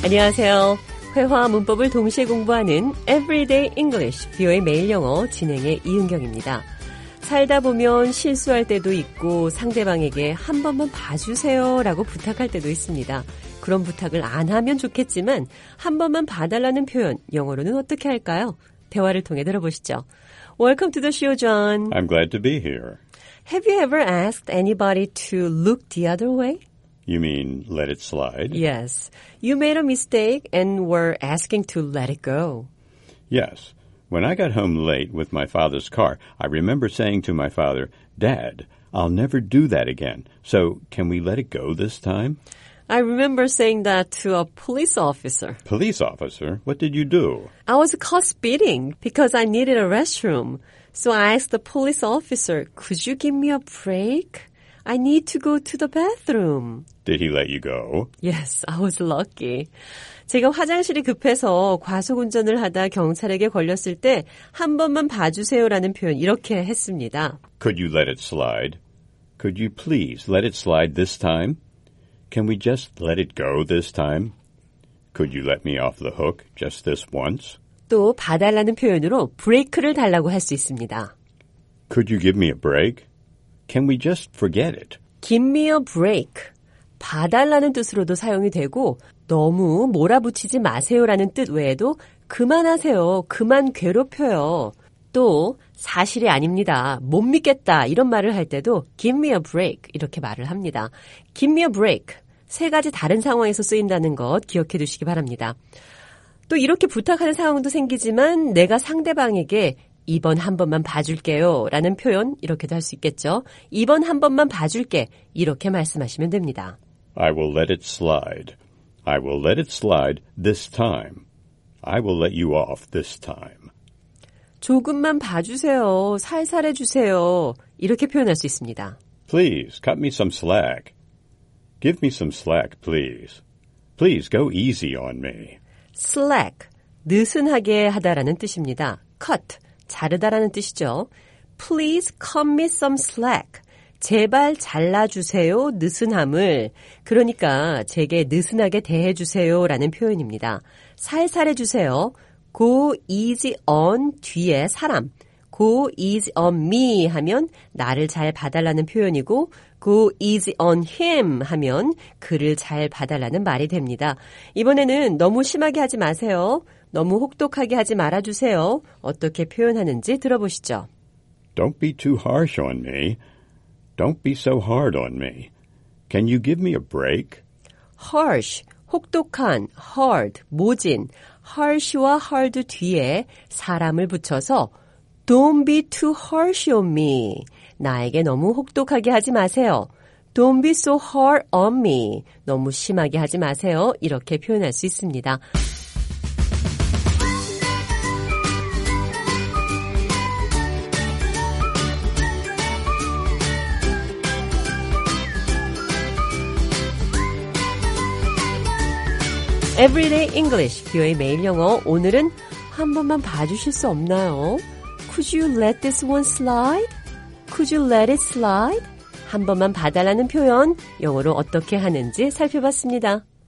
안녕하세요. 회화와 문법을 동시에 공부하는 Everyday English, 뷰의 매일 영어 진행의 이은경입니다. 살다 보면 실수할 때도 있고 상대방에게 한 번만 봐주세요 라고 부탁할 때도 있습니다. 그런 부탁을 안 하면 좋겠지만 한 번만 봐달라는 표현, 영어로는 어떻게 할까요? 대화를 통해 들어보시죠. Welcome to the show, John. I'm glad to be here. Have you ever asked anybody to look the other way? You mean let it slide? Yes. You made a mistake and were asking to let it go. Yes. When I got home late with my father's car, I remember saying to my father, Dad, I'll never do that again. So can we let it go this time? I remember saying that to a police officer. Police officer? What did you do? I was caught speeding because I needed a restroom. So I asked the police officer, could you give me a break? I need to go to the bathroom. Did he let you go? Yes, I was lucky. 제가 화장실이 급해서 과속운전을 하다 경찰에게 걸렸을 때 한 번만 봐주세요라는 표현 이렇게 했습니다. Could you let it slide? Could you please let it slide this time? Can we just let it go this time? Could you let me off the hook just this once? 또 봐달라는 표현으로 브레이크를 달라고 할 수 있습니다. Could you give me a break? Can we just forget it? Give me a break. 봐달라는 뜻으로도 사용이 되고 너무 몰아붙이지 마세요라는 뜻 외에도 그만하세요. 그만 괴롭혀요. 또 사실이 아닙니다. 못 믿겠다 이런 말을 할 때도 give me a break 이렇게 말을 합니다. give me a break. 세 가지 다른 상황에서 쓰인다는 것 기억해 두시기 바랍니다. 또 이렇게 부탁하는 상황도 생기지만 내가 상대방에게 이번 한 번만 봐줄게요 라는 표현 이렇게도 할 수 있겠죠. 이번 한 번만 봐줄게 이렇게 말씀하시면 됩니다. I will let it slide. I will let it slide this time. I will let you off this time. 조금만 봐주세요. 살살 해주세요. 이렇게 표현할 수 있습니다. Please cut me some slack. Give me some slack, please. Please go easy on me. slack, 느슨하게 하다라는 뜻입니다. cut, 자르다라는 뜻이죠. Please cut me some slack. 제발 잘라주세요. 느슨함을. 그러니까 제게 느슨하게 대해주세요라는 표현입니다. 살살 해주세요. Go easy on 뒤에 사람. Go easy on me 하면 나를 잘 봐달라는 표현이고 Go easy on him 하면 그를 잘 봐달라는 말이 됩니다. 이번에는 너무 심하게 하지 마세요. 너무 혹독하게 하지 말아주세요. 어떻게 표현하는지 들어보시죠. Don't be too harsh on me. Don't be so hard on me. Can you give me a break? harsh, 혹독한, hard, 모진, harsh와 hard 뒤에 사람을 붙여서 Don't be too harsh on me. 나에게 너무 혹독하게 하지 마세요. Don't be so hard on me. 너무 심하게 하지 마세요. 이렇게 표현할 수 있습니다. Everyday English, 뷰의 매일 영어. 오늘은 한 번만 봐주실 수 없나요? Could you let this one slide? Could you let it slide? 한 번만 봐달라는 표현, 영어로 어떻게 하는지 살펴봤습니다.